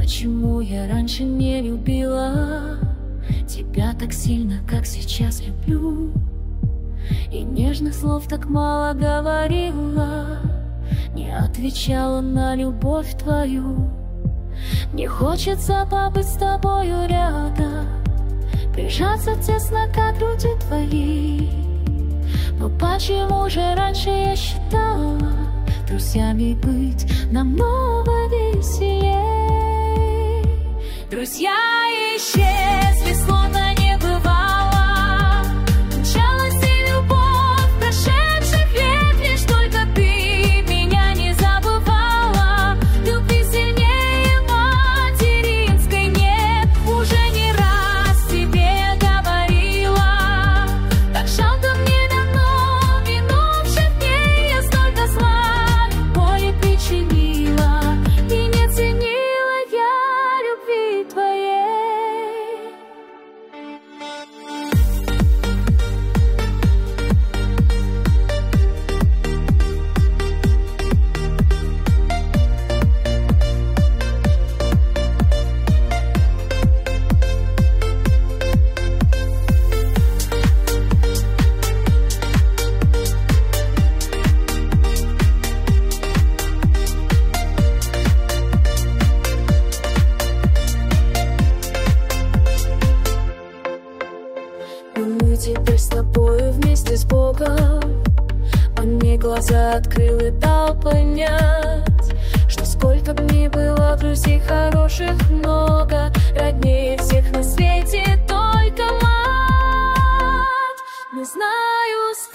Почему я раньше не любила тебя так сильно, как сейчас люблю? И нежных слов так мало говорила, не отвечала на любовь твою. Мне хочется побыть с тобою рядом, прижаться тесно к груди твоей. Но почему же раньше я считала друзьями быть намного веселей? Друзья исчезли, словно не бывало. Мчалась и любовь прошедших лет, лишь только ты меня не забывала. Любви сильнее материнской нет, уже не раз тебе говорила. Так жалко мне давно минувших дней, я столько зла боли причинила, и не ценила я любви твоей. Мы теперь с тобою вместе с Богом. Он мне глаза открыл и дал понять, что сколько б ни было друзей хороших много, роднее всех на свете только мать. Не знаю,